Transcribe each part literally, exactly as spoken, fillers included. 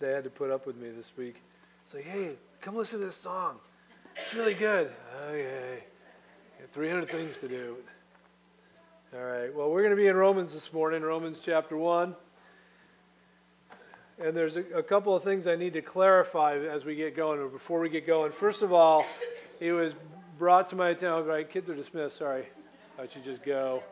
they had to put up with me this week. It's like, hey, come listen to this song. It's really good. Okay. three hundred things to do. All right. Well, we're going to be in Romans this morning, Romans chapter one. And there's a, a couple of things I need to clarify as we get going, or before we get going. First of all, it was brought to my attention. Right, kids are dismissed. Sorry. I should just go.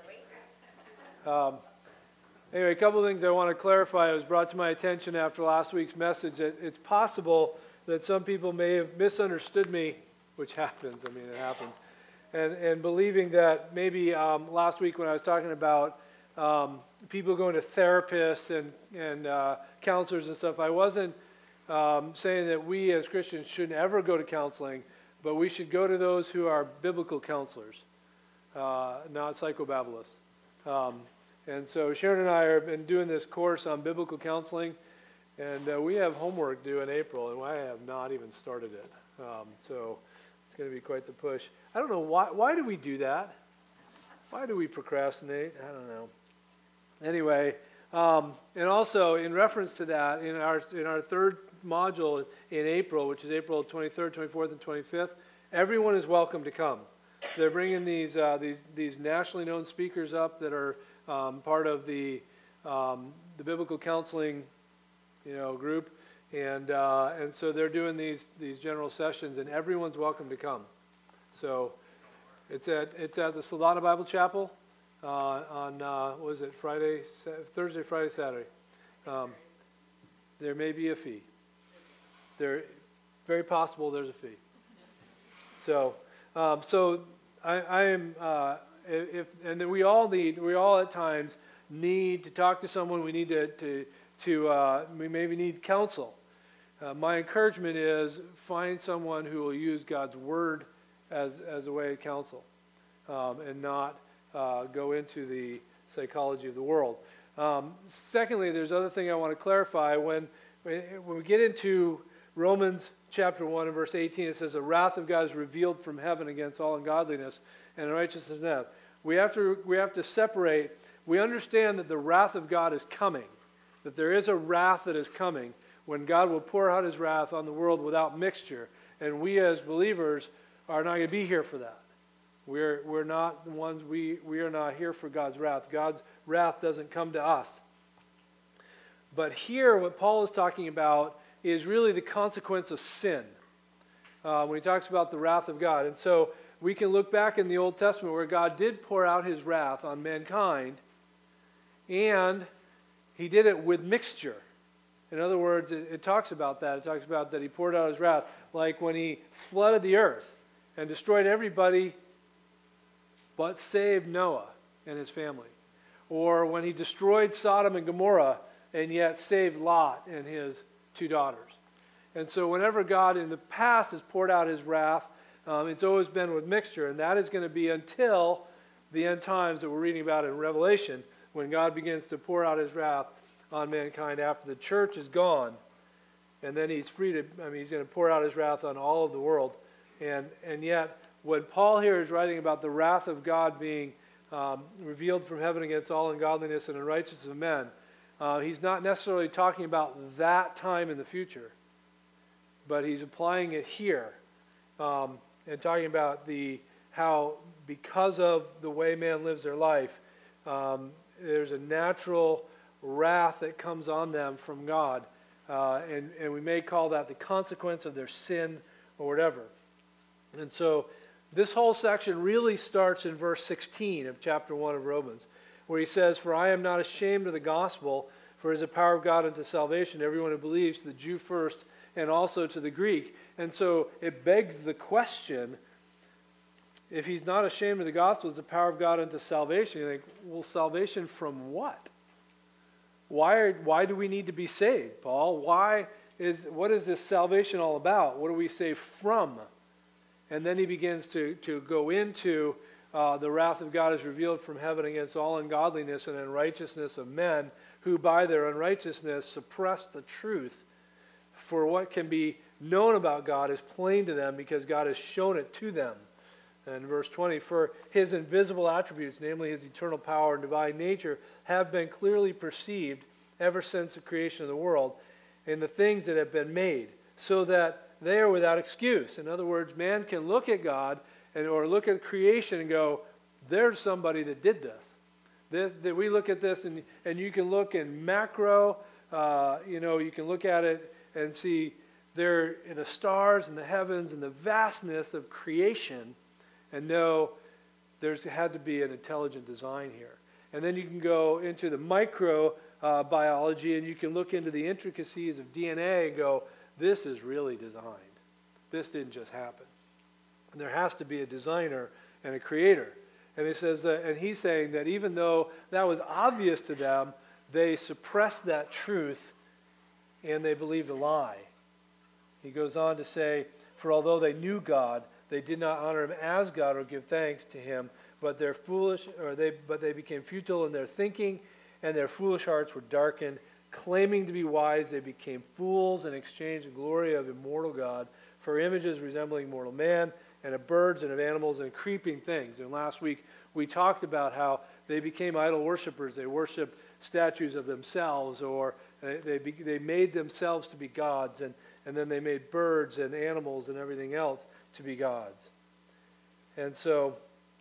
Um, anyway, a couple of things I want to clarify. It was brought to my attention after last week's message that it's possible that some people may have misunderstood me, which happens. I mean, it happens. And, and believing that maybe um, last week when I was talking about um, people going to therapists and, and uh, counselors and stuff, I wasn't um, saying that we as Christians shouldn't ever go to counseling, but we should go to those who are biblical counselors, uh, not psychobabbalists. Um, and so Sharon and I have been doing this course on biblical counseling, and uh, we have homework due in April, and I have not even started it. Um, so it's going to be quite the push. I don't know, why Why do we do that? Why do we procrastinate? I don't know. Anyway, um, and also in reference to that, in our in our third module in April, which is April twenty-third, twenty-fourth, and twenty-fifth, everyone is welcome to come. They're bringing these uh, these these nationally known speakers up that are um, part of the um, the biblical counseling, you know, group, and uh, and so they're doing these these general sessions, and everyone's welcome to come. So it's at it's at the Solana Bible Chapel uh, on uh, what was it Friday, Thursday, Friday, Saturday. Um, there may be a fee. There, very possible there's a fee. So. Um, so I, I am, uh, if, and then we all need, we all at times need to talk to someone. We need to, to, to uh, we maybe need counsel. Uh, my encouragement is find someone who will use God's word as as a way of counsel, um, and not uh, go into the psychology of the world. Um, secondly, there's other thing I want to clarify. When when we get into Romans chapter one and verse eighteen, it says, the wrath of God is revealed from heaven against all ungodliness and unrighteousness of men. We have to we have to separate. We understand that the wrath of God is coming, that there is a wrath that is coming when God will pour out his wrath on the world without mixture. And we as believers are not going to be here for that. We're we're not the ones, we, we are not here for God's wrath. God's wrath doesn't come to us. But here, what Paul is talking about is really the consequence of sin. Uh, when he talks about the wrath of God. And so we can look back in the Old Testament where God did pour out his wrath on mankind, and he did it with mixture. In other words, it, it talks about that. It talks about that he poured out his wrath, like when he flooded the earth and destroyed everybody but saved Noah and his family. Or when he destroyed Sodom and Gomorrah and yet saved Lot and his two daughters. And so whenever God in the past has poured out his wrath, um, it's always been with mixture, and that is going to be until the end times that we're reading about in Revelation, when God begins to pour out his wrath on mankind after the church is gone, and then he's free to, I mean, he's going to pour out his wrath on all of the world. And and yet, when Paul here is writing about the wrath of God being um, revealed from heaven against all ungodliness and unrighteousness of men, Uh, he's not necessarily talking about that time in the future, but he's applying it here um, and talking about the how, because of the way man lives their life, um, there's a natural wrath that comes on them from God, uh, and, and we may call that the consequence of their sin or whatever. And so this whole section really starts in verse sixteen of chapter one of Romans, where he says, for I am not ashamed of the gospel, for it is the power of God unto salvation, everyone who believes, to the Jew first, and also to the Greek. And so it begs the question, if he's not ashamed of the gospel, it's the power of God unto salvation. You think, well, salvation from what? Why are, why do we need to be saved, Paul? Why is what is this salvation all about? What do we save from? And then he begins to, to go into Uh, the wrath of God is revealed from heaven against all ungodliness and unrighteousness of men, who by their unrighteousness suppress the truth. For what can be known about God is plain to them, because God has shown it to them. And verse twenty, for his invisible attributes, namely his eternal power and divine nature, have been clearly perceived ever since the creation of the world, in the things that have been made, so that they are without excuse. In other words, man can look at God and or look at creation and go, there's somebody that did this. This that we look at this and and you can look in macro, uh, you know, you can look at it and see there in the stars and the heavens and the vastness of creation, and know there's had to be an intelligent design here. And then you can go into the micro uh, biology and you can look into the intricacies of D N A and go, this is really designed. This didn't just happen. And there has to be a designer and a creator. And he says, that, and he's saying that even though that was obvious to them, they suppressed that truth and they believed a lie. He goes on to say, for although they knew God, they did not honor him as God or give thanks to him, but their foolish, or they, but they became futile in their thinking, and their foolish hearts were darkened. Claiming to be wise, they became fools and exchanged the glory of immortal God for images resembling mortal man, and of birds and of animals and creeping things. And last week we talked about how they became idol worshipers. They worshiped statues of themselves, or they they, be, they made themselves to be gods, and, and then they made birds and animals and everything else to be gods. And so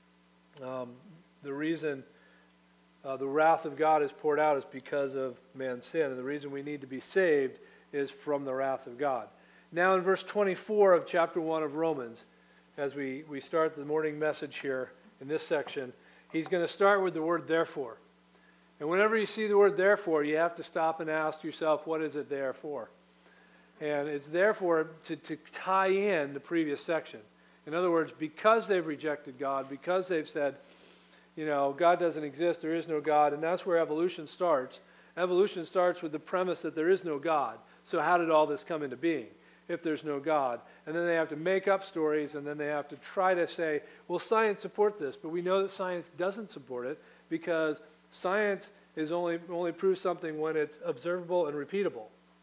um, the reason uh, the wrath of God is poured out is because of man's sin. And the reason we need to be saved is from the wrath of God. Now in verse twenty-four of chapter one of Romans, as we, we start the morning message here in this section, he's going to start with the word therefore. And whenever you see the word therefore, you have to stop and ask yourself, what is it there for? And it's therefore to, to tie in the previous section. In other words, because they've rejected God, because they've said, you know, God doesn't exist, there is no God, and that's where evolution starts. Evolution starts with the premise that there is no God. So how did all this come into being if there's no God? And then they have to make up stories, and then they have to try to say, well, science support this, but we know that science doesn't support it because science is only only proves something when it's observable and repeatable.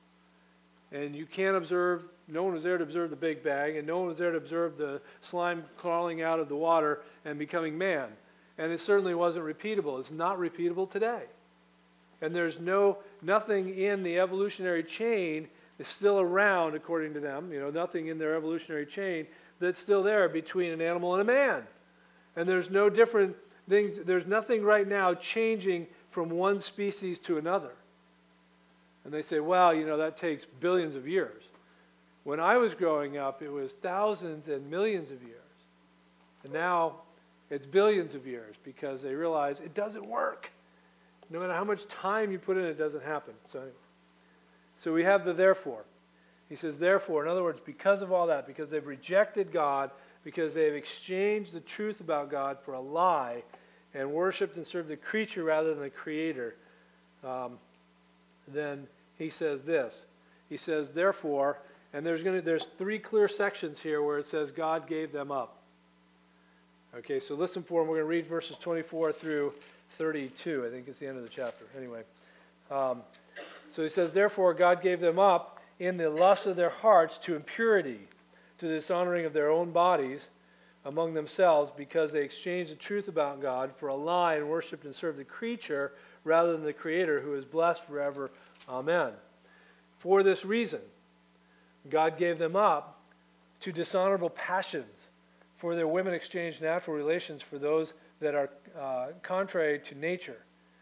And you can't observe, no one was there to observe the Big Bang, and no one was there to observe the slime crawling out of the water and becoming man. And it certainly wasn't repeatable. It's not repeatable today. And there's no nothing in the evolutionary chain is still around, according to them, you know, nothing in their evolutionary chain that's still there between an animal and a man. And there's no different things, there's nothing right now changing from one species to another. And they say, well, you know, that takes billions of years. When I was growing up, it was thousands and millions of years. And now it's billions of years because they realize it doesn't work. No matter how much time you put in, it doesn't happen. So anyway. So we have the therefore. He says, therefore, in other words, because of all that, because they've rejected God, because they've exchanged the truth about God for a lie and worshipped and served the creature rather than the creator, um, then he says this. He says, therefore, and there's going to there's three clear sections here where it says God gave them up. Okay, so listen for them. We're going to read verses twenty-four through thirty-two. I think it's the end of the chapter. Anyway. Um, So he says, therefore God gave them up in the lust of their hearts to impurity, to the dishonoring of their own bodies among themselves, because they exchanged the truth about God for a lie and worshipped and served the creature rather than the Creator, who is blessed forever. Amen. For this reason, God gave them up to dishonorable passions, for their women exchanged natural relations for those that are uh, contrary to nature.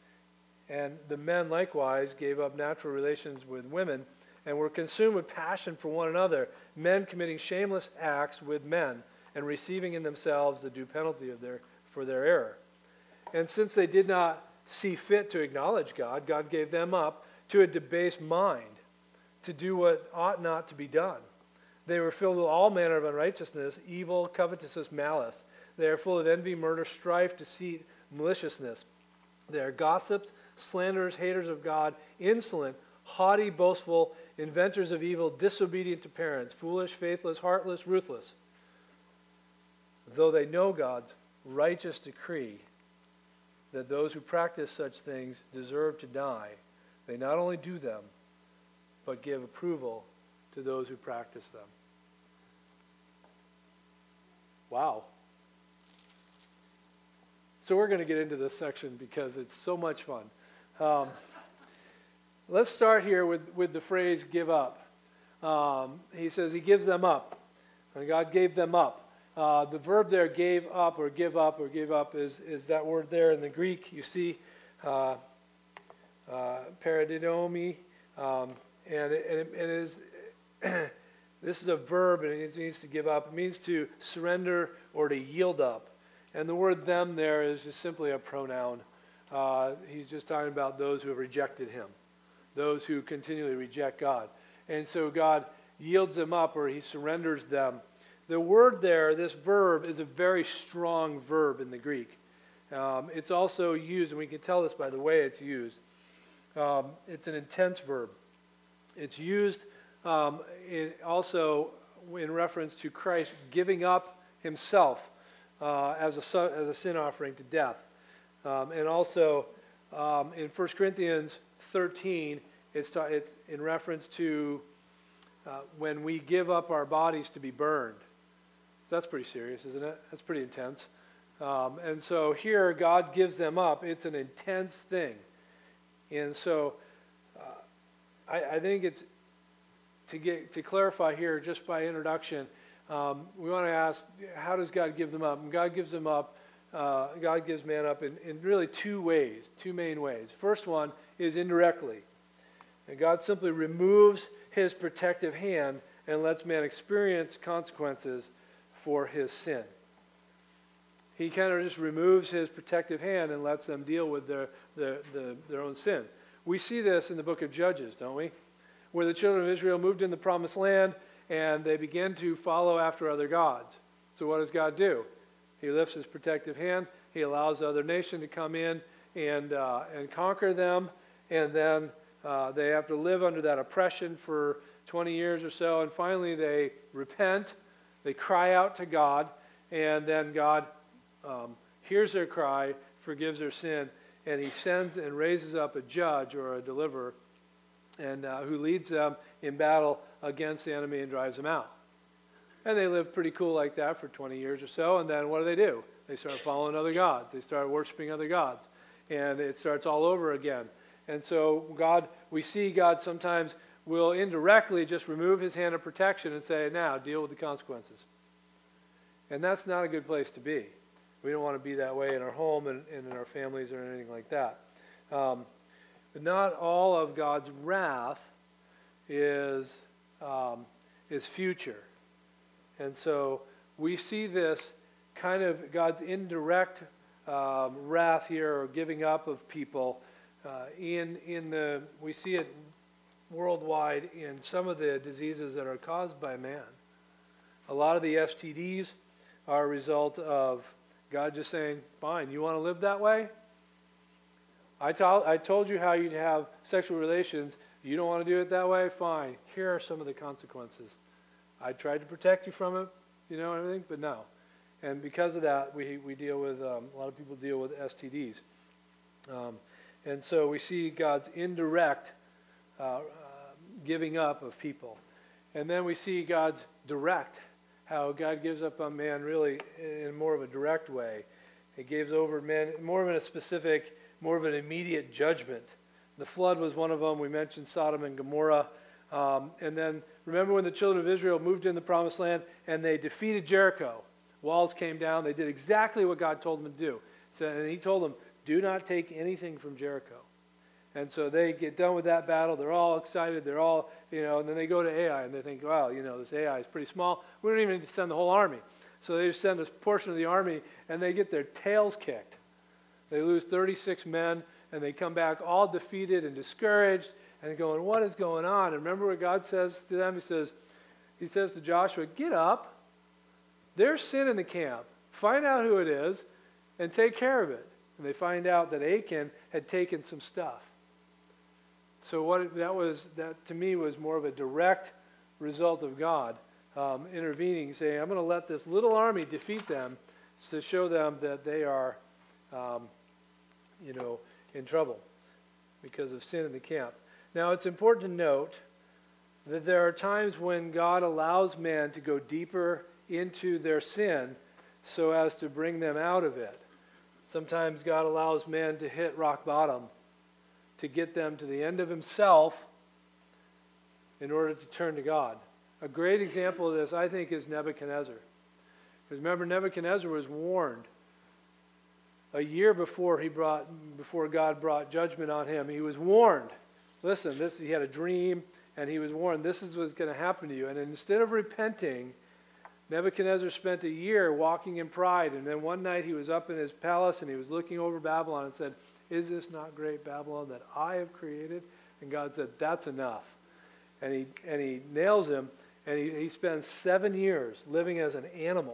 And the men likewise gave up natural relations with women and were consumed with passion for one another, men committing shameless acts with men and receiving in themselves the due penalty of their for their error. And since they did not see fit to acknowledge God, God gave them up to a debased mind to do what ought not to be done. They were filled with all manner of unrighteousness, evil, covetousness, malice. They are full of envy, murder, strife, deceit, maliciousness. They are gossips, slanderers, haters of God, insolent, haughty, boastful, inventors of evil, disobedient to parents, foolish, faithless, heartless, ruthless. Though they know God's righteous decree that those who practice such things deserve to die, they not only do them, but give approval to those who practice them. Wow. So we're going to get into this section because it's so much fun. Um, let's start here with, with the phrase give up. Um, he says he gives them up. And God gave them up. Uh, the verb there, gave up or give up or give up, is, is that word there in the Greek. You see, uh, uh, paradidomi, um, and, it, and it, it is, this is a verb, and it means to give up. It means to surrender or to yield up. And the word them there is just simply a pronoun. Uh, he's just talking about those who have rejected him, those who continually reject God. And so God yields them up, or he surrenders them. The word there, this verb, is a very strong verb in the Greek. Um, it's also used, and we can tell this by the way it's used. Um, it's an intense verb. It's used um, in, also in reference to Christ giving up himself uh, as a as a sin offering to death. Um, and also um, in First Corinthians thirteen, it's, ta- it's in reference to uh, when we give up our bodies to be burned. So that's pretty serious, isn't it? That's pretty intense. Um, and so here, God gives them up. It's an intense thing. And so uh, I, I think it's, to get to clarify here, just by introduction, um, we want to ask, how does God give them up? And God gives them up, uh, God gives man up in, in really two ways, two main ways. First one is indirectly. And God simply removes his protective hand and lets man experience consequences for his sin. He kind of just removes his protective hand and lets them deal with their, their, their, their own sin. We see this in the book of Judges, don't we? Where the children of Israel moved in the promised land and they began to follow after other gods. So what does God do? He lifts his protective hand. He allows the other nation to come in and, uh, and conquer them. And then uh, they have to live under that oppression for twenty years or so. And finally they repent. They cry out to God. And then God um, hears their cry, forgives their sin, and he sends and raises up a judge or a deliverer and uh, who leads them in battle against the enemy and drives them out. And they live pretty cool like that for twenty years or so, and then what do they do? They start following other gods. They start worshiping other gods. And it starts all over again. And so God, we see God sometimes will indirectly just remove his hand of protection and say, now, deal with the consequences. And that's not a good place to be. We don't want to be that way in our home and, and in our families or anything like that. Um, but not all of God's wrath is um, is future. And so we see this kind of God's indirect um, wrath here, or giving up of people. Uh, in in the we see it worldwide in some of the diseases that are caused by man. A lot of the S T Ds are a result of God just saying, fine, you want to live that way? I, to- I told you how you'd have sexual relations. You don't want to do it that way? Fine. Here are some of the consequences. I tried to protect you from it, you know, and everything, but no. And because of that, we we deal with, um, a lot of people deal with S T Ds. Um, and so we see God's indirect uh, uh, giving up of people. And then we see God's direct, how God gives up on man really in more of a direct way. He gives over man more of a specific, more of an immediate judgment. The flood was one of them. We mentioned Sodom and Gomorrah. Um, and then remember when the children of Israel moved in the promised land and they defeated Jericho. Walls came down. They did exactly what God told them to do. So, and he told them, do not take anything from Jericho. And so they get done with that battle. They're all excited. They're all, you know, and then they go to Ai and they think, wow, you know, this Ai is pretty small. We don't even need to send the whole army. So they just send a portion of the army and they get their tails kicked. They lose thirty-six men and they come back all defeated and discouraged and going, what is going on? And remember what God says to them? He says, he says to Joshua, get up. There's sin in the camp. Find out who it is and take care of it. And they find out that Achan had taken some stuff. So what that was, that to me was more of a direct result of God um, intervening, saying, I'm going to let this little army defeat them to show them that they are, um, you know, in trouble because of sin in the camp. Now, it's important to note that there are times when God allows man to go deeper into their sin so as to bring them out of it. Sometimes God allows man to hit rock bottom, to get them to the end of himself in order to turn to God. A great example of this, I think, is Nebuchadnezzar. Because remember, Nebuchadnezzar was warned a year before he brought, before God brought judgment on him. He was warned. Listen, this he had a dream, and he was warned, this is what's going to happen to you. And instead of repenting, Nebuchadnezzar spent a year walking in pride. And then one night he was up in his palace, and he was looking over Babylon and said, is this not great Babylon that I have created? And God said, that's enough. And he, and he nails him, and he, he spends seven years living as an animal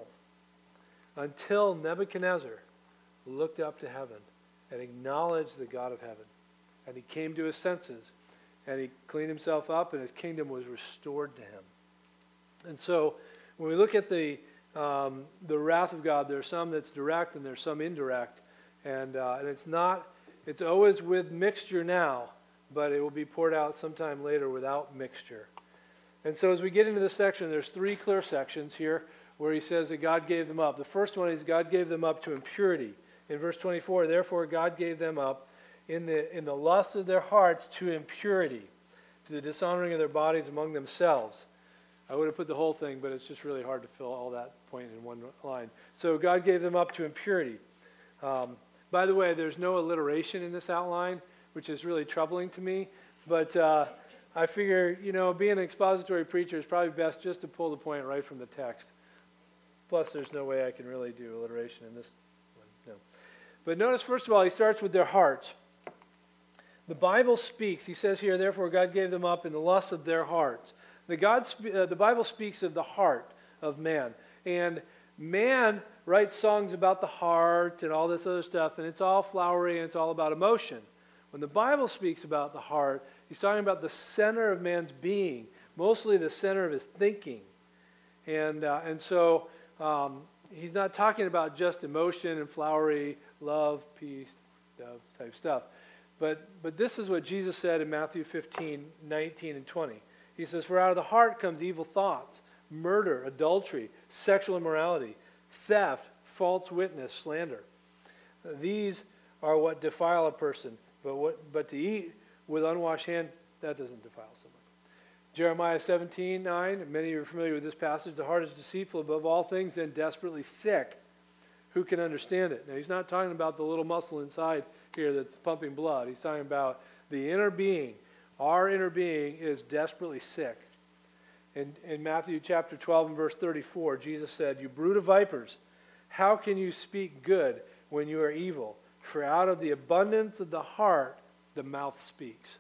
until Nebuchadnezzar looked up to heaven and acknowledged the God of heaven. And he came to his senses, and he cleaned himself up, and his kingdom was restored to him. And so when we look at the um, the wrath of God, there's some that's direct and there's some indirect. And, uh, and it's not, it's always with mixture now, but it will be poured out sometime later without mixture. And so as we get into this section, there's three clear sections here where he says that God gave them up. The first one is God gave them up to impurity. In verse twenty-four, therefore God gave them up in the in the lust of their hearts to impurity, to the dishonoring of their bodies among themselves. I would have put the whole thing, but it's just really hard to fill all that point in one line. So God gave them up to impurity. Um, by the way, there's no alliteration in this outline, which is really troubling to me. But uh, I figure, you know, being an expository preacher is probably best just to pull the point right from the text. Plus, there's no way I can really do alliteration in this one. No. But notice, first of all, he starts with their hearts. The Bible speaks. He says here, therefore God gave them up in the lust of their hearts. The, God, uh, the Bible speaks of the heart of man. And man writes songs about the heart and all this other stuff, and it's all flowery and it's all about emotion. When the Bible speaks about the heart, he's talking about the center of man's being, mostly the center of his thinking. And, uh, and so um, he's not talking about just emotion and flowery love, peace, dove type stuff. But, but this is what Jesus said in Matthew fifteen, nineteen, and twenty. He says, for out of the heart comes evil thoughts, murder, adultery, sexual immorality, theft, false witness, slander. These are what defile a person. But what? But to eat with unwashed hand, that doesn't defile someone. Jeremiah seventeen, nine, many of you are familiar with this passage. The heart is deceitful above all things and desperately sick. Who can understand it? Now, he's not talking about the little muscle inside here that's pumping blood. He's talking about the inner being. Our inner being is desperately sick. In, in Matthew chapter twelve and verse thirty-four, Jesus said, you brood of vipers, how can you speak good when you are evil? For out of the abundance of the heart, the mouth speaks.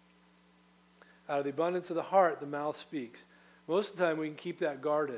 Out of the abundance of the heart, the mouth speaks. Most of the time, we can keep that guarded.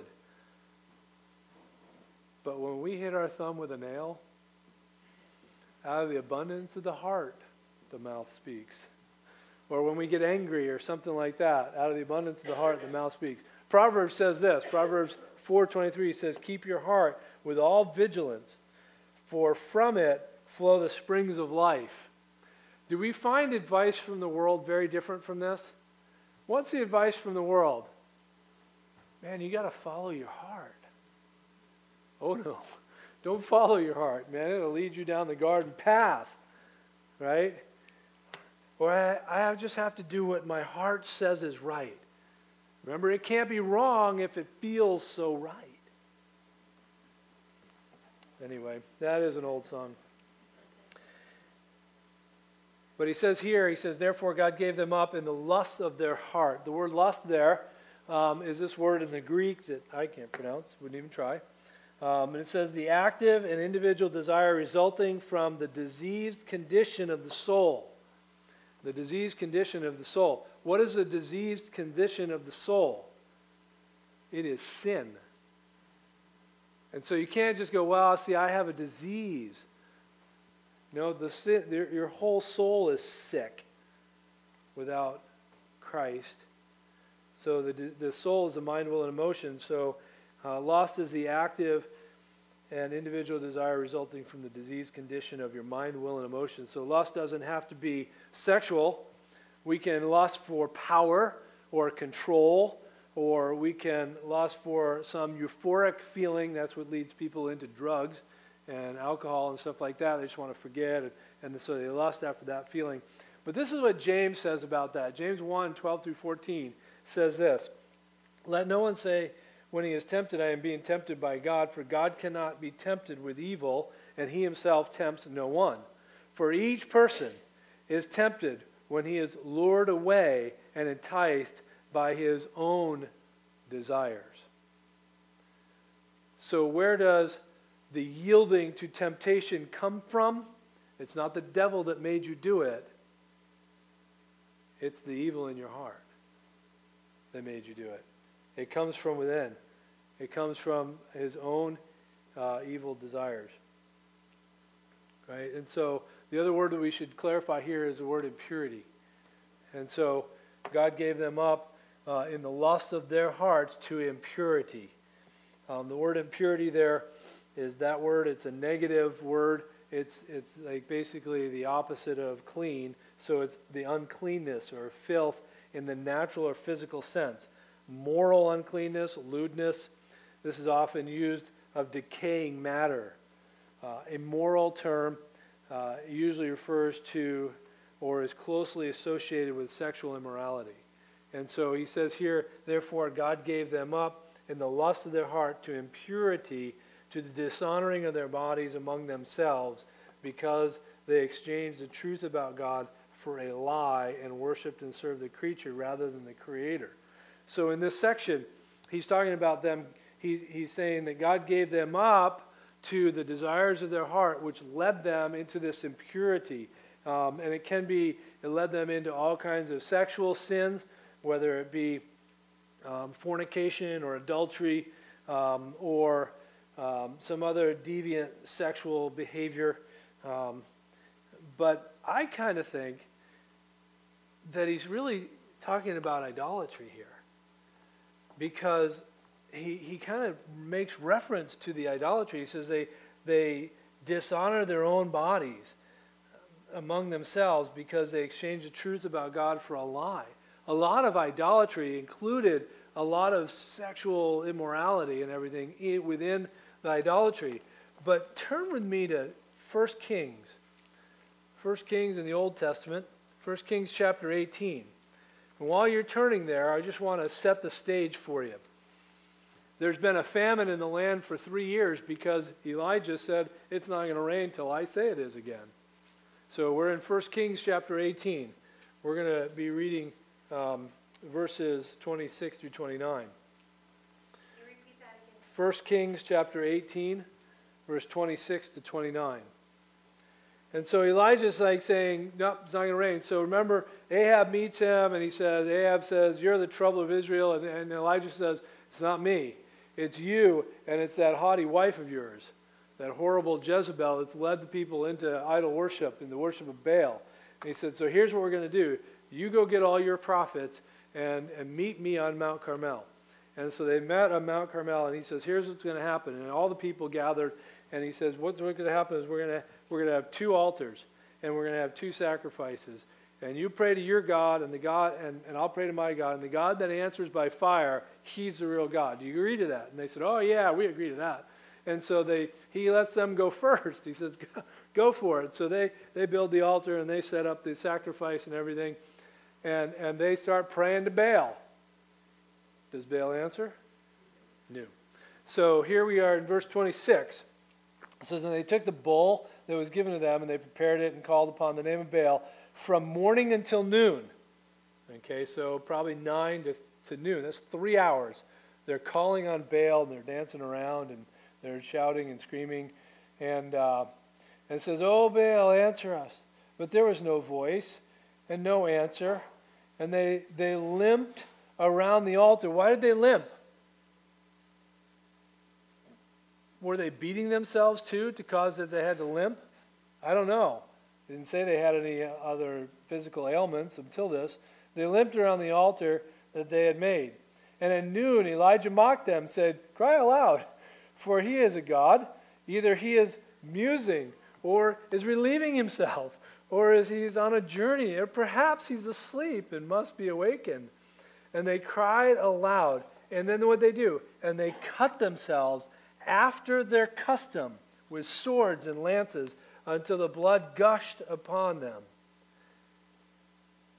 But when we hit our thumb with a nail, out of the abundance of the heart, the mouth speaks. Or when we get angry or something like that, out of the abundance of the heart, the mouth speaks. Proverbs says this, Proverbs four twenty-three says, keep your heart with all vigilance, for from it flow the springs of life. Do we find advice from the world very different from this? What's the advice from the world? Man, you got to follow your heart. Oh no, don't follow your heart, man. It'll lead you down the garden path, right? Or I, I just have to do what my heart says is right. Remember, it can't be wrong if it feels so right. Anyway, that is an old song. But he says here, he says, therefore God gave them up in the lust of their heart. The word lust there um, is this word in the Greek that I can't pronounce, wouldn't even try. Um, and it says the active and individual desire resulting from the diseased condition of the soul. The diseased condition of the soul. What is the diseased condition of the soul? It is sin. And so you can't just go, well, see, I have a disease. No, the sin, your whole soul is sick without Christ. So the the soul is the mind, will, and emotion. So uh, lust is the active and individual desire resulting from the diseased condition of your mind, will, and emotion. So lust doesn't have to be sexual. We can lust for power or control, or we can lust for some euphoric feeling. That's what leads people into drugs and alcohol and stuff like that. They just want to forget, and, and so they lust after that feeling. But this is what James says about that. James one, twelve through fourteen says this. Let no one say when he is tempted, I am being tempted by God, for God cannot be tempted with evil, and he himself tempts no one. For each person is tempted when he is lured away and enticed by his own desires. So where does the yielding to temptation come from? It's not the devil that made you do it. It's the evil in your heart that made you do it. It comes from within. It comes from his own uh, evil desires. Right? And so the other word that we should clarify here is the word impurity. And so God gave them up uh, in the lust of their hearts to impurity. Um, the word impurity there is that word. It's a negative word. It's it's like basically the opposite of clean. So it's the uncleanness or filth in the natural or physical sense. Moral uncleanness, lewdness. This is often used of decaying matter. Uh, a moral term uh, usually refers to or is closely associated with sexual immorality. And so he says here, therefore God gave them up in the lust of their heart to impurity, to the dishonoring of their bodies among themselves, because they exchanged the truth about God for a lie and worshipped and served the creature rather than the Creator. So in this section, he's talking about them, he, he's saying that God gave them up to the desires of their heart, which led them into this impurity. Um, and it can be, it led them into all kinds of sexual sins, whether it be um, fornication or adultery um, or um, some other deviant sexual behavior. Um, but I kind of think that he's really talking about idolatry here, because he he kind of makes reference to the idolatry. He says they they dishonor their own bodies among themselves because they exchange the truth about God for a lie. A lot of idolatry included a lot of sexual immorality and everything within the idolatry. But turn with me to First Kings. First Kings in the Old Testament. First Kings chapter eighteen. And while you're turning there, I just want to set the stage for you. There's been a famine in the land for three years because Elijah said it's not going to rain till I say it is again. So we're in First Kings chapter eighteen. We're going to be reading um, verses twenty-six through twenty-nine. Can you repeat that again? First Kings chapter eighteen, verse twenty-six to twenty-nine. And so Elijah's like saying, nope, it's not going to rain. So remember, Ahab meets him, and he says, Ahab says, you're the trouble of Israel. And, and Elijah says, it's not me. It's you, and it's that haughty wife of yours, that horrible Jezebel that's led the people into idol worship and the worship of Baal. And he said, so here's what we're going to do. You go get all your prophets and, and meet me on Mount Carmel. And so they met on Mount Carmel, and he says, here's what's going to happen. And all the people gathered, and he says, what's going to happen is we're going to we're going to have two altars, and we're going to have two sacrifices. And you pray to your God, and the God, and, and I'll pray to my God. And the God that answers by fire, he's the real God. Do you agree to that? And they said, oh, yeah, we agree to that. And so they he lets them go first. He says, go, go for it. So they, they build the altar, and they set up the sacrifice and everything. And, and they start praying to Baal. Does Baal answer? No. So here we are in verse twenty-six. It says, and they took the bull that was given to them, and they prepared it and called upon the name of Baal from morning until noon. Okay, so probably nine to, to noon. That's three hours. They're calling on Baal, and they're dancing around, and they're shouting and screaming. And, uh, and it says, oh, Baal, answer us. But there was no voice and no answer. And they, they limped around the altar. Why did they limp? Were they beating themselves too to cause that they had to limp? I don't know. They didn't say they had any other physical ailments until this. They limped around the altar that they had made. And at noon, Elijah mocked them, said, cry aloud, for he is a God. Either he is musing, or is relieving himself, or is he's on a journey, or perhaps he's asleep and must be awakened. And they cried aloud. And then what they do? And they cut themselves after their custom with swords and lances until the blood gushed upon them.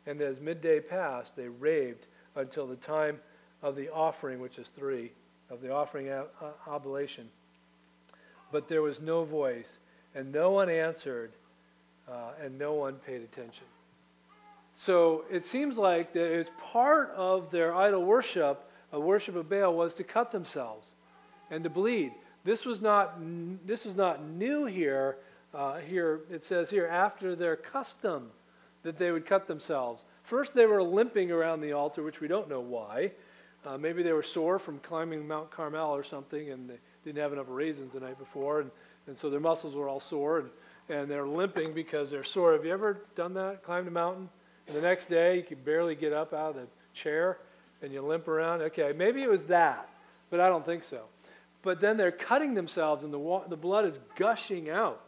And as midday passed, they raved until the time of the offering, which is three, of the offering oblation. But there was no voice, and no one answered, uh, and no one paid attention. So it seems like that it's part of their idol worship, a worship of Baal, was to cut themselves and to bleed. This was not this was not new here. Uh, here it says here, after their custom, that they would cut themselves. First, they were limping around the altar, which we don't know why. Uh, maybe they were sore from climbing Mount Carmel or something, and they didn't have enough raisins the night before, and, and so their muscles were all sore, and, and they're limping because they're sore. Have you ever done that? Climbed a mountain? And the next day, you could barely get up out of the chair, and you limp around? Okay, maybe it was that, but I don't think so. But then they're cutting themselves, and the wa- the blood is gushing out.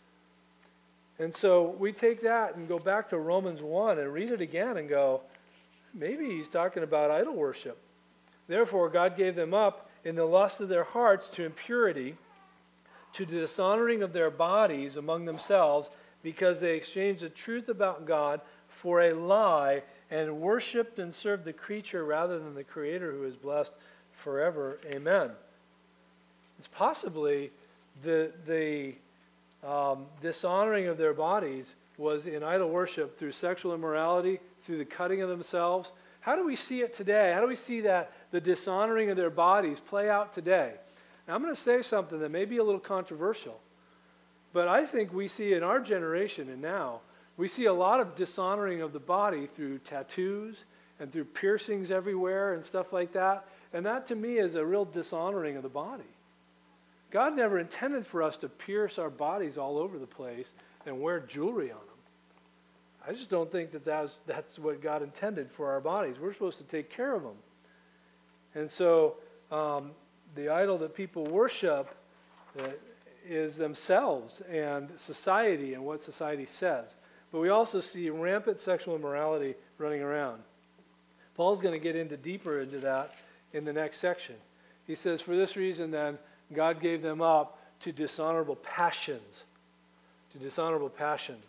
And so we take that and go back to Romans one and read it again and go, maybe he's talking about idol worship. Therefore, God gave them up in the lust of their hearts to impurity, to the dishonoring of their bodies among themselves, because they exchanged the truth about God for a lie and worshipped and served the creature rather than the Creator, who is blessed forever. Amen. It's possibly the the um, dishonoring of their bodies was in idol worship through sexual immorality, through the cutting of themselves. How do we see it today? How do we see that the dishonoring of their bodies play out today? Now, I'm going to say something that may be a little controversial, but I think we see in our generation and now, we see a lot of dishonoring of the body through tattoos and through piercings everywhere and stuff like that. And that to me is a real dishonoring of the body. God never intended for us to pierce our bodies all over the place and wear jewelry on them. I just don't think that that's, that's what God intended for our bodies. We're supposed to take care of them. And so um, the idol that people worship uh, is themselves and society and what society says. But we also see rampant sexual immorality running around. Paul's going to get into deeper into that in the next section. He says, for this reason then, God gave them up to dishonorable passions. To dishonorable passions.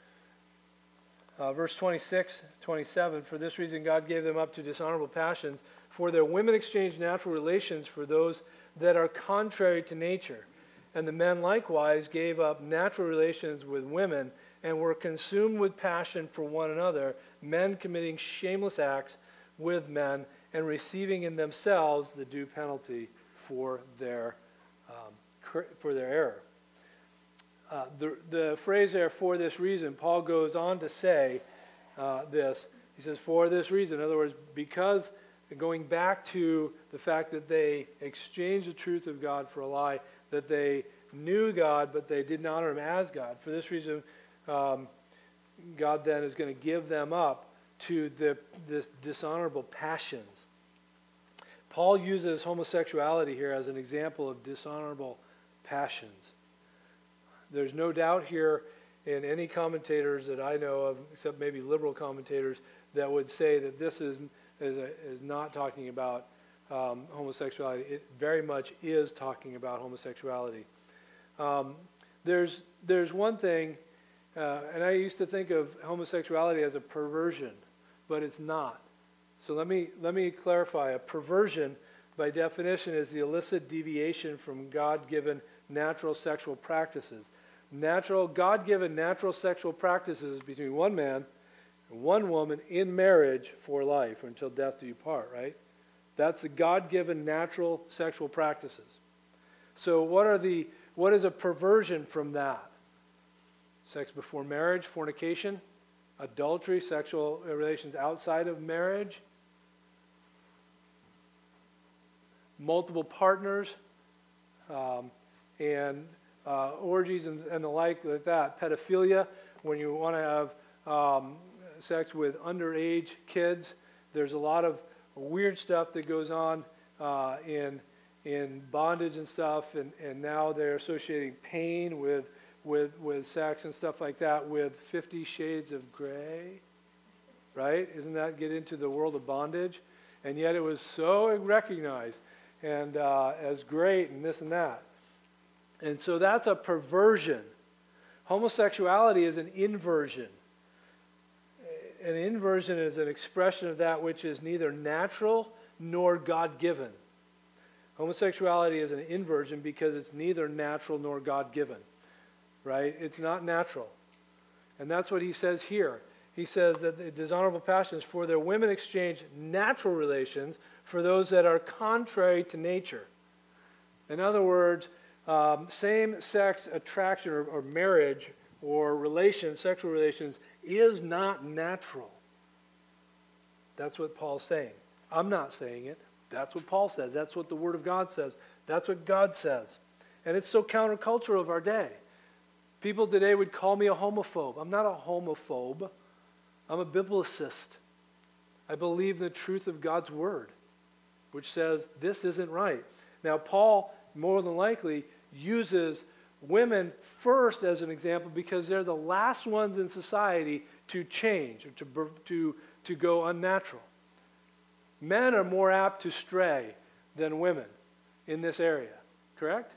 Uh, verse twenty-six, twenty-seven, for this reason God gave them up to dishonorable passions, for their women exchanged natural relations for those that are contrary to nature. And the men likewise gave up natural relations with women and were consumed with passion for one another, men committing shameless acts with men and receiving in themselves the due penalty for their um, for their error. Uh, the, the phrase there, for this reason, Paul goes on to say uh, this. He says, for this reason. In other words, because, going back to the fact that they exchanged the truth of God for a lie, that they knew God, but they didn't honor him as God. For this reason, um, God then is going to give them up to the this dishonorable passions. Paul uses homosexuality here as an example of dishonorable passions. There's no doubt here in any commentators that I know of, except maybe liberal commentators, that would say that this is is, a, is not talking about um, homosexuality. It very much is talking about homosexuality. Um, there's there's one thing, uh, and I used to think of homosexuality as a perversion, but it's not. So let me let me clarify. A perversion, by definition, is the illicit deviation from God-given natural sexual practices. Natural, God-given natural sexual practices between one man and one woman in marriage for life, or until death do you part, right? That's the God-given natural sexual practices. So what are the what is a perversion from that? Sex before marriage, fornication, adultery, sexual relations outside of marriage, multiple partners, um, and uh, orgies and, and the like, like that. Pedophilia, when you want to have um, sex with underage kids. There's a lot of weird stuff that goes on uh, in in bondage and stuff, and, and now they're associating pain with with with sex and stuff like that with Fifty Shades of Grey, right? Isn't that get into the world of bondage? And yet it was so recognized and uh, as great and this and that. And so that's a perversion. Homosexuality is an inversion. an inversion is an expression of that which is neither natural nor God-given. Homosexuality is an inversion because it's neither natural nor God-given, right? It's not natural. And that's what he says here. He says that the dishonorable passions, for their women exchange natural relations for those that are contrary to nature. In other words, um, same-sex attraction or, or marriage or relations, sexual relations, is not natural. That's what Paul's saying. I'm not saying it. That's what Paul says. That's what the Word of God says. That's what God says. And it's so countercultural of our day. People today would call me a homophobe. I'm not a homophobe. I'm a biblicist. I believe the truth of God's Word, which says this isn't right. Now, Paul, more than likely, uses women first as an example because they're the last ones in society to change or to, to, to go unnatural. Men are more apt to stray than women in this area, correct?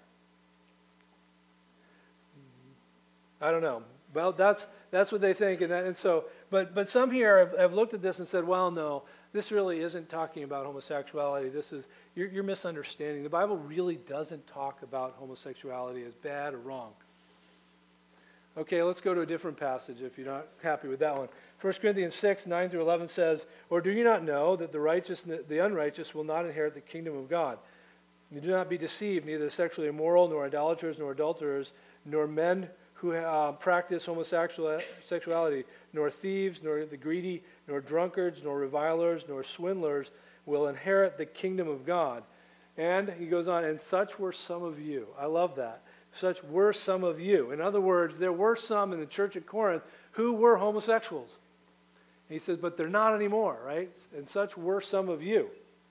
I don't know. Well, that's that's what they think, and, that, and so, but but some here have, have looked at this and said, well, no, this really isn't talking about homosexuality. This is you're, you're misunderstanding. The Bible really doesn't talk about homosexuality as bad or wrong. Okay, let's go to a different passage if you're not happy with that one. First Corinthians six, nine through eleven says, or do you not know that the righteous, the unrighteous will not inherit the kingdom of God? You do not be deceived, neither sexually immoral, nor idolaters, nor adulterers, nor men who uh, practice homosexuality, nor thieves, nor the greedy, nor drunkards, nor revilers, nor swindlers will inherit the kingdom of God. And he goes on, and such were some of you. I love that. Such were some of you. In other words, there were some in the church at Corinth who were homosexuals. He says, but they're not anymore, right? And such were some of you.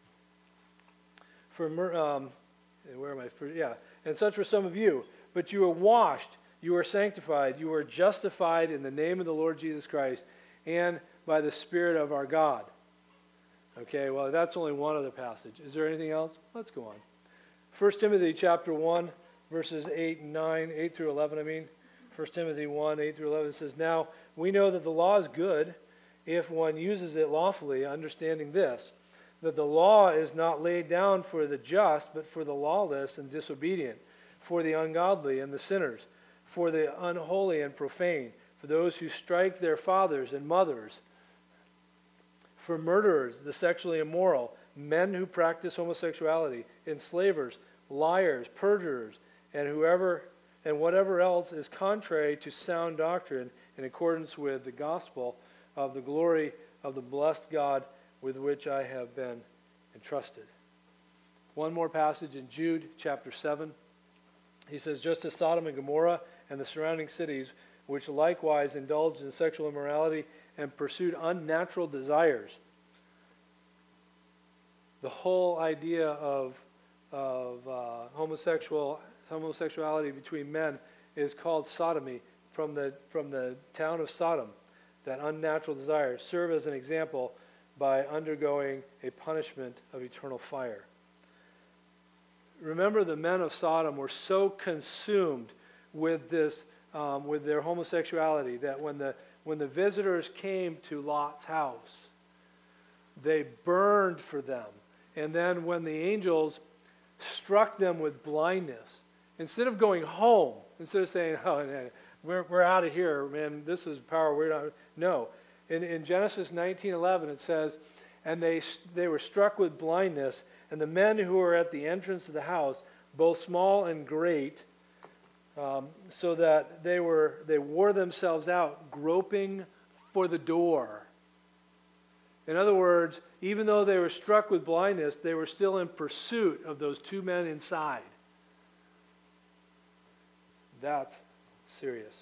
For um, where am I? For, yeah, and such were some of you. But you are washed, you are sanctified, you are justified in the name of the Lord Jesus Christ, and by the Spirit of our God. Okay, well, that's only one other passage. Is there anything else? Let's go on. First Timothy chapter one, verses eight and nine, eight through eleven, I mean. First Timothy one, eight through eleven says, now we know that the law is good if one uses it lawfully, understanding this, that the law is not laid down for the just, but for the lawless and disobedient, for the ungodly and the sinners, for the unholy and profane, for those who strike their fathers and mothers, for murderers, the sexually immoral, men who practice homosexuality, enslavers, liars, perjurers, and whoever and whatever else is contrary to sound doctrine in accordance with the gospel of the glory of the blessed God with which I have been entrusted. One more passage in Jude chapter seven. He says, just as Sodom and Gomorrah and the surrounding cities, which likewise indulged in sexual immorality and pursued unnatural desires. The whole idea of, of uh, homosexual homosexuality between men is called sodomy from the, from the town of Sodom. That unnatural desire serve as an example by undergoing a punishment of eternal fire. Remember, the men of Sodom were so consumed with this, um, with their homosexuality, that when the when the visitors came to Lot's house, they burned for them. And then when the angels struck them with blindness, instead of going home, instead of saying, "Oh, man, we're we're out of here, man, this is power, we're not," no. In, in Genesis nineteen eleven it says, and they they were struck with blindness, and the men who were at the entrance of the house, both small and great, um, so that they were they wore themselves out, groping for the door. In other words, even though they were struck with blindness, they were still in pursuit of those two men inside. That's serious.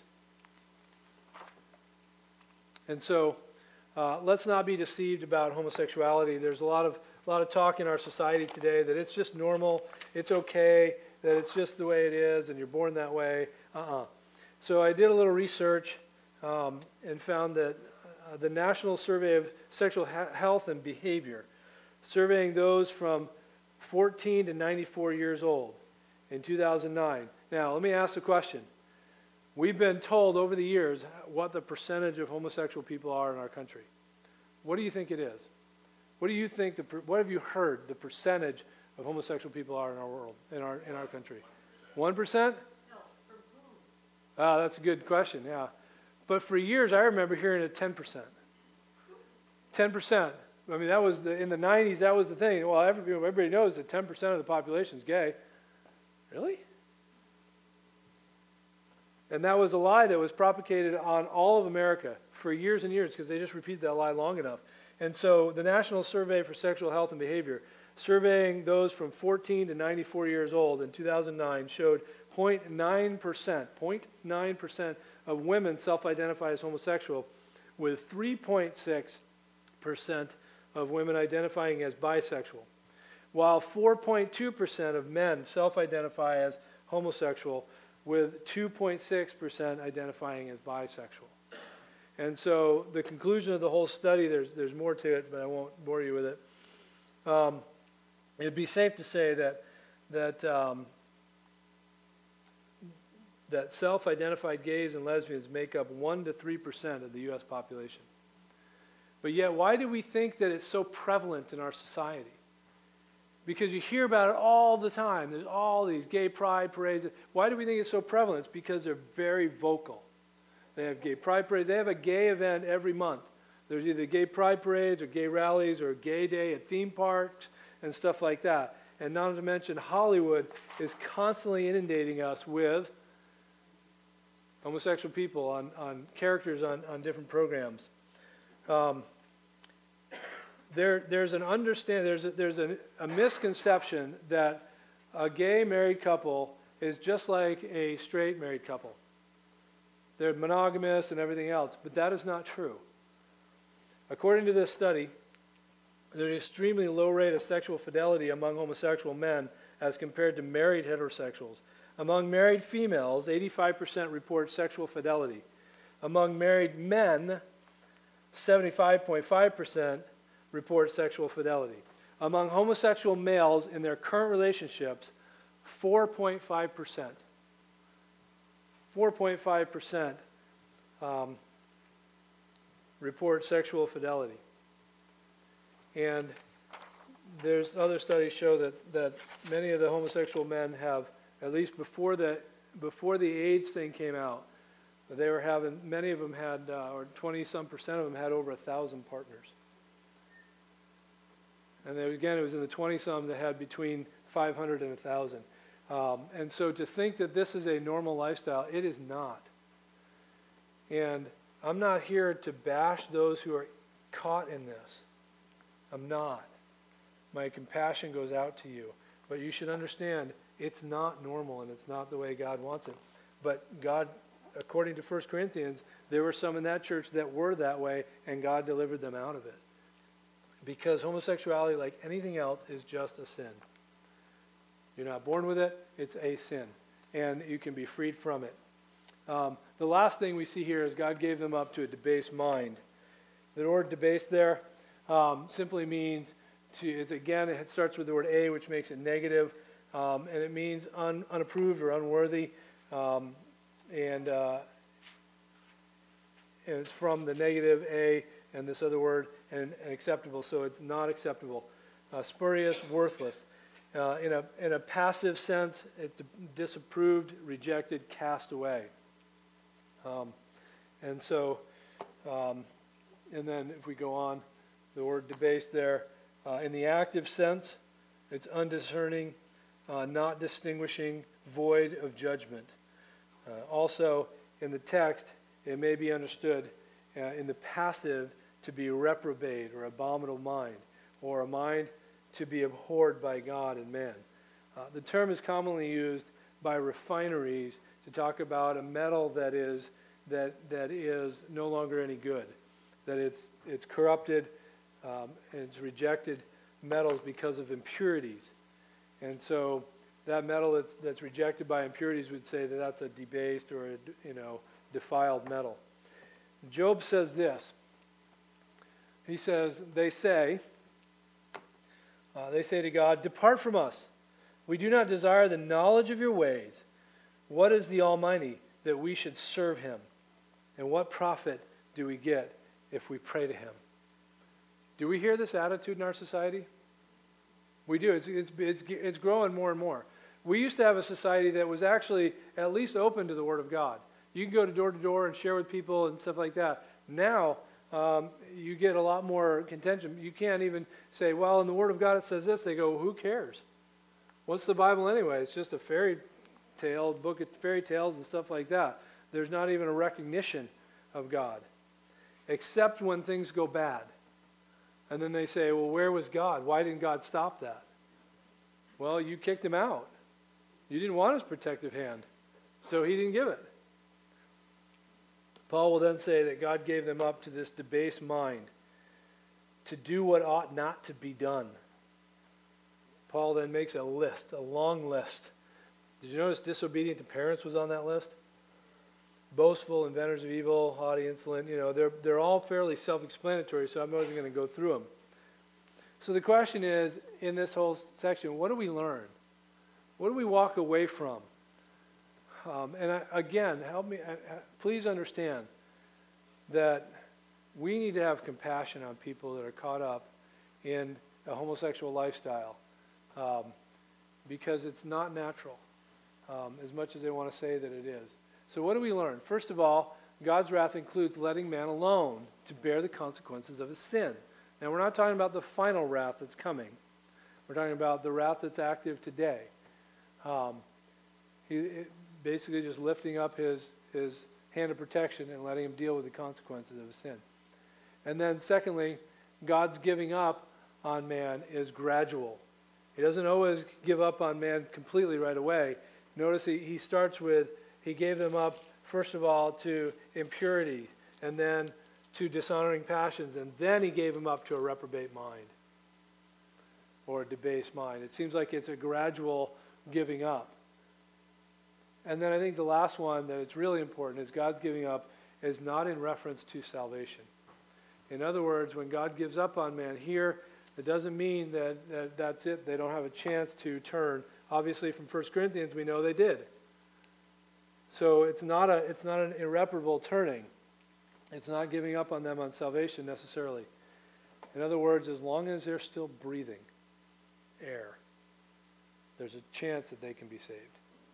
And so, uh, let's not be deceived about homosexuality. There's a lot of a lot of talk in our society today that it's just normal, it's okay, that it's just the way it is, and you're born that way. Uh-uh. So I did a little research um, and found that uh, the National Survey of Sexual ha- Health and Behavior, surveying those from fourteen to ninety-four years old in two thousand nine. Now, let me ask the question. We've been told over the years what the percentage of homosexual people are in our country. What do you think it is? What do you think, the, what have you heard the percentage of homosexual people are in our world, in our in our country? one percent? No, from whom? Ah, that's a good question, yeah. But for years, I remember hearing it ten percent. ten percent. I mean, that was the, in the nineties, that was the thing. Well, everybody, everybody knows that ten percent of the population is gay. Really? And that was a lie that was propagated on all of America for years and years because they just repeated that lie long enough. And so the National Survey for Sexual Health and Behavior, surveying those from fourteen to ninety-four years old in two thousand nine, showed zero point nine percent, zero point nine percent of women self-identify as homosexual, with three point six percent of women identifying as bisexual, while four point two percent of men self-identify as homosexual, with two point six percent identifying as bisexual. And so the conclusion of the whole study, there's there's more to it, but I won't bore you with it. Um, it'd be safe to say that that um, that self-identified gays and lesbians make up one to three percent of the U S population. But yet, why do we think that it's so prevalent in our society? Because you hear about it all the time. There's all these gay pride parades. Why do we think it's so prevalent? It's because they're very vocal. They have gay pride parades. They have a gay event every month. There's either gay pride parades or gay rallies or gay day at theme parks and stuff like that. And not to mention Hollywood is constantly inundating us with homosexual people on, on characters on, on different programs. Um, there, there's an understand. There's a, there's a, a misconception that a gay married couple is just like a straight married couple. They're monogamous and everything else, but that is not true. According to this study, there's an extremely low rate of sexual fidelity among homosexual men as compared to married heterosexuals. Among married females, eighty-five percent report sexual fidelity. Among married men, seventy-five point five percent report sexual fidelity. Among homosexual males in their current relationships, four point five percent. four point five percent um, report sexual fidelity. And there's other studies show that, that many of the homosexual men have, at least before the, before the AIDS thing came out, they were having, many of them had, uh, or twenty-some percent of them had over a thousand partners. And then again, it was in the twenty-some that had between five hundred and one thousand. Um, and so to think that this is a normal lifestyle, it is not. And I'm not here to bash those who are caught in this. I'm not. My compassion goes out to you. But you should understand, it's not normal and it's not the way God wants it. But God, according to First Corinthians, there were some in that church that were that way, and God delivered them out of it. Because homosexuality, like anything else, is just a sin. You're not born with it, it's a sin. And you can be freed from it. Um, the last thing we see here is God gave them up to a debased mind. The word debased there um, simply means to, it's again, it starts with the word a, which makes it negative, um, and it means un, unapproved or unworthy. Um, and, uh, and it's from the negative a and this other word, and, and acceptable, so it's not acceptable. Uh, spurious, worthless. Uh, in a in a passive sense, it disapproved, rejected, cast away. Um, and so, um, and then if we go on, the word debased there. Uh, in the active sense, it's undiscerning, uh, not distinguishing, void of judgment. Uh, also, in the text, it may be understood uh, in the passive to be reprobate or abominable mind, or a mind to be abhorred by God and man. Uh, the term is commonly used by refineries to talk about a metal that is that that is no longer any good, that it's it's corrupted, um, and it's rejected metals because of impurities, and so that metal that's that's rejected by impurities would say that that's a debased or a, you know defiled metal. Job says this. He says, they say. Uh, they say to God, "Depart from us. We do not desire the knowledge of your ways. What is the Almighty that we should serve him? And what profit do we get if we pray to him?" Do we hear this attitude in our society? We do. It's, it's, it's, it's growing more and more. We used to have a society that was actually at least open to the Word of God. You can go to door to door and share with people and stuff like that. Now, um, you get a lot more contention. You can't even say, well, in the Word of God it says this. They go, well, who cares? What's the Bible anyway? It's just a fairy tale, book of fairy tales and stuff like that. There's not even a recognition of God, except when things go bad. And then they say, well, where was God? Why didn't God stop that? Well, you kicked him out. You didn't want his protective hand, so he didn't give it. Paul will then say that God gave them up to this debased mind to do what ought not to be done. Paul then makes a list, a long list. Did you notice disobedient to parents was on that list? Boastful, inventors of evil, haughty, insolent, you know, they're, they're all fairly self-explanatory, so I'm not even going to go through them. So the question is, in this whole section, what do we learn? What do we walk away from? Um, and I, again, help me, I, I, please understand that we need to have compassion on people that are caught up in a homosexual lifestyle, um, because it's not natural, um, as much as they want to say that it is. So what do we learn? First of all, God's wrath includes letting man alone to bear the consequences of his sin. Now, we're not talking about the final wrath that's coming. We're talking about the wrath that's active today. Um, he it, basically just lifting up his, his hand of protection and letting him deal with the consequences of his sin. And then secondly, God's giving up on man is gradual. He doesn't always give up on man completely right away. Notice he, he starts with, he gave them up, first of all, to impurity, and then to dishonoring passions, and then he gave them up to a reprobate mind, or a debased mind. It seems like it's a gradual giving up. And then I think the last one that it's really important is God's giving up is not in reference to salvation. In other words, when God gives up on man here, it doesn't mean that, that that's it. They don't have a chance to turn. Obviously, from First Corinthians, we know they did. So it's not a it's not an irreparable turning. It's not giving up on them on salvation necessarily. In other words, as long as they're still breathing air, there's a chance that they can be saved.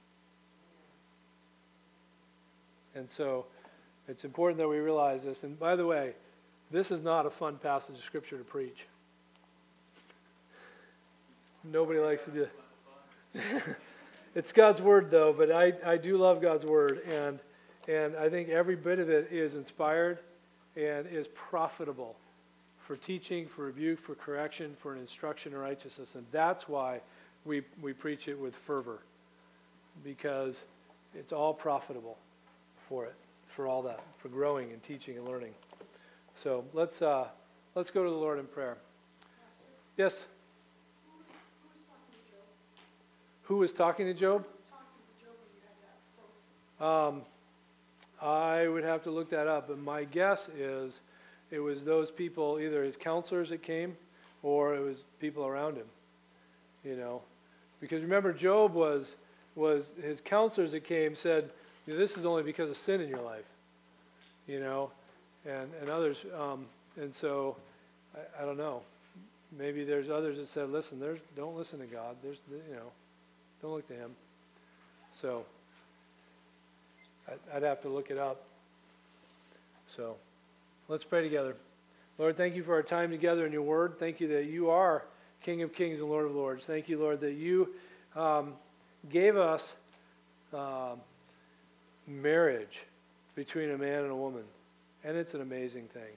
And so it's important that we realize this. And by the way, this is not a fun passage of Scripture to preach. Nobody likes to do it. It's God's Word, though, but I, I do love God's Word, and and I think every bit of it is inspired and is profitable for teaching, for rebuke, for correction, for an instruction in righteousness. And that's why we, we preach it with fervor, because it's all profitable for it, for all that, for growing and teaching and learning. So let's uh, let's go to the Lord in prayer. Yes? Who was talking to Job? Um, I would have to look that up, but my guess is it was those people, either his counselors that came, or it was people around him. You know, because remember, Job was was his counselors that came said, "This is only because of sin in your life," you know, and and others, um, and so I, I don't know. Maybe there's others that said, "Listen, there's don't listen to God. There's you know." Don't look to him. So, I'd have to look it up. So, let's pray together. Lord, thank you for our time together in your word. Thank you that you are King of kings and Lord of lords. Thank you, Lord, that you um, gave us um, marriage between a man and a woman. And it's an amazing thing.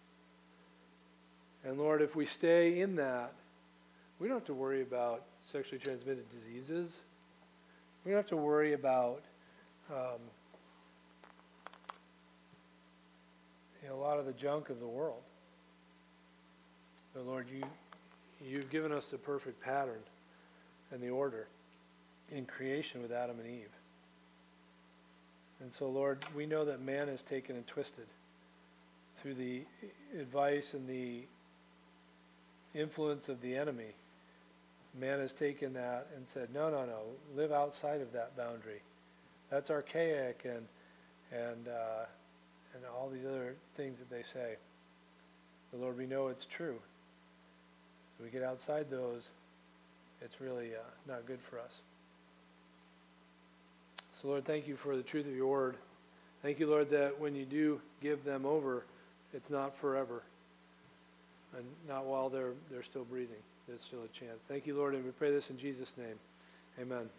And Lord, if we stay in that, we don't have to worry about sexually transmitted diseases. We don't have to worry about um, you know, a lot of the junk of the world. But Lord, you, you've given us the perfect pattern and the order in creation with Adam and Eve. And so, Lord, we know that man is taken and twisted through the advice and the influence of the enemy. Man has taken that and said, no, no, no, live outside of that boundary. That's archaic and and uh, and all these other things that they say. But Lord, we know it's true. If we get outside those, it's really uh, not good for us. So, Lord, thank you for the truth of your word. Thank you, Lord, that when you do give them over, it's not forever. And not while they're they're still breathing. There's still a chance. Thank you, Lord, and we pray this in Jesus' name. Amen.